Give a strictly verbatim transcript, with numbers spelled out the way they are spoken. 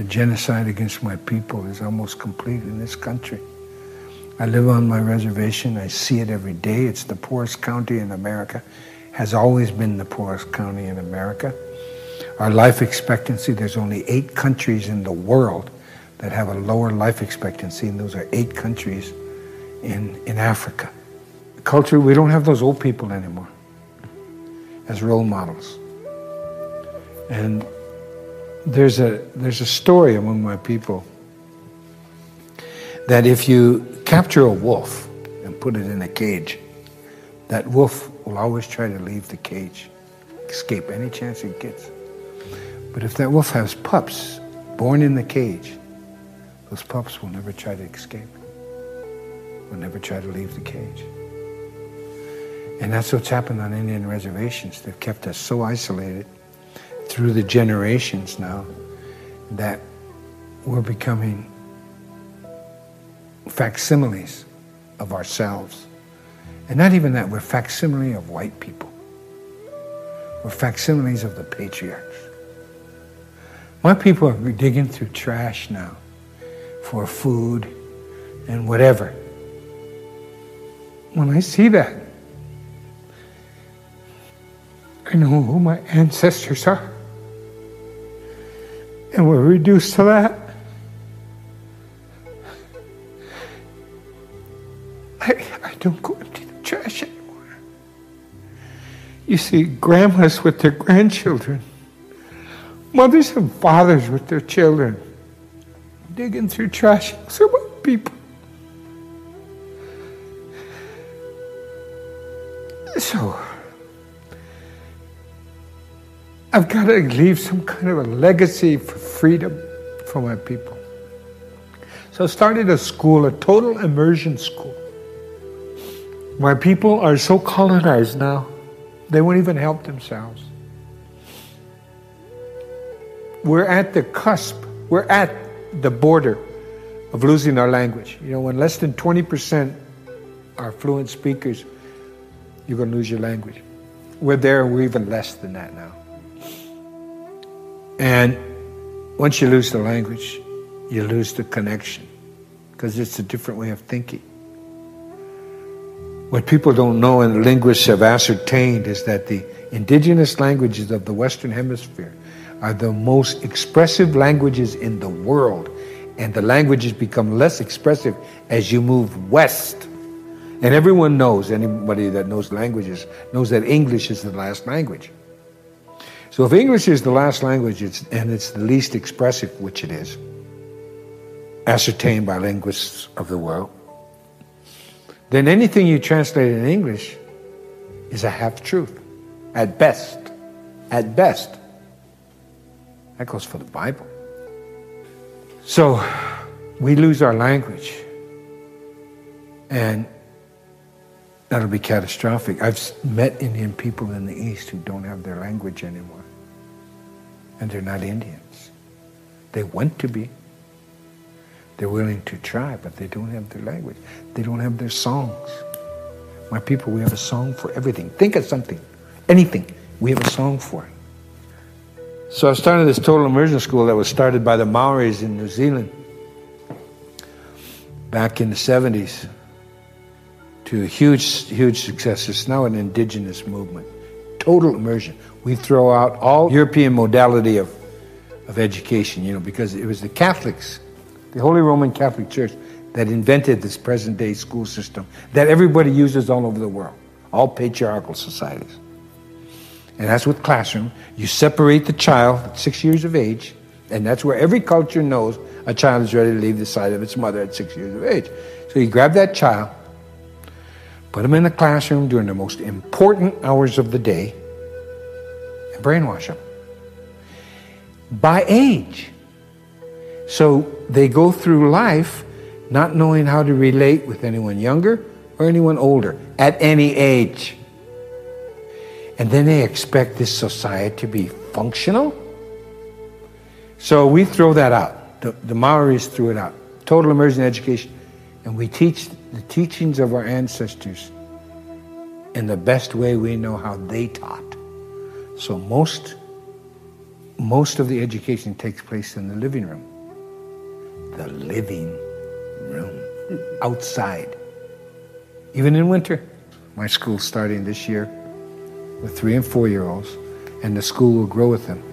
the genocide against my people is almost complete in this country. I live on my reservation. I see it every day. It's the poorest county in America. Has always been the poorest county in America. Our life expectancy, there's only eight countries in the world that have a lower life expectancy, and those are eight countries in, in Africa. Culture, we don't have those old people anymore as role models. And there's a, there's a story among my people that if you capture a wolf and put it in a cage, that wolf will always try to leave the cage, escape any chance it gets. But if that wolf has pups born in the cage, those pups will never try to escape, will never try to leave the cage. And that's what's happened on Indian reservations. They've kept us so isolated through the generations now that we're becoming facsimiles of ourselves. And not even that, we're facsimile of white people. We're facsimiles of the patriarchs. My people are digging through trash now for food and whatever. When I see that, I know who my ancestors are. And we're reduced to that. I, I don't go empty the trash anymore. You see grandmas with their grandchildren, mothers and fathers with their children, digging through trash. Those are my people. So, I've got to leave some kind of a legacy for freedom for my people. So I started a school, a total immersion school. My people are so colonized now, they won't even help themselves. We're at the cusp, we're at the border of losing our language. You know, when less than twenty percent are fluent speakers, you're going to lose your language. We're there, we're even less than that now. And once you lose the language, you lose the connection, because it's a different way of thinking. What people don't know and linguists have ascertained is that the indigenous languages of the Western Hemisphere are the most expressive languages in the world, and the languages become less expressive as you move west. And everyone knows, anybody that knows languages, knows that English is the last language. So if English is the last language, it's, and it's the least expressive, which it is, ascertained by linguists of the world, then anything you translate in English is a half-truth, at best, at best. That goes for the Bible. So we lose our language, and that'll be catastrophic. I've met Indian people in the East who don't have their language anymore. And they're not Indians. They want to be. They're willing to try, but they don't have their language. They don't have their songs. My people, we have a song for everything. Think of something, anything, we have a song for it. So I started this total immersion school that was started by the Maoris in New Zealand back in the seventies. To a huge, huge success. It's now an indigenous movement. Total immersion. We throw out all European modality of, of education, you know, because it was the Catholics, the Holy Roman Catholic Church, that invented this present-day school system that everybody uses all over the world, all patriarchal societies. And that's with classroom. You separate the child at six years of age, and that's where every culture knows a child is ready to leave the side of its mother at six years of age. So you grab that child, put them in the classroom during the most important hours of the day, and brainwash them. By age. So they go through life not knowing how to relate with anyone younger or anyone older at any age. And then they expect this society to be functional. So we throw that out. The, the Maoris threw it out. Total immersion education. And we teach the teachings of our ancestors in the best way we know how they taught. So most most of the education takes place in the living room. The living room, outside. Even in winter. My school's starting this year with three and four-year-olds, and the school will grow with them.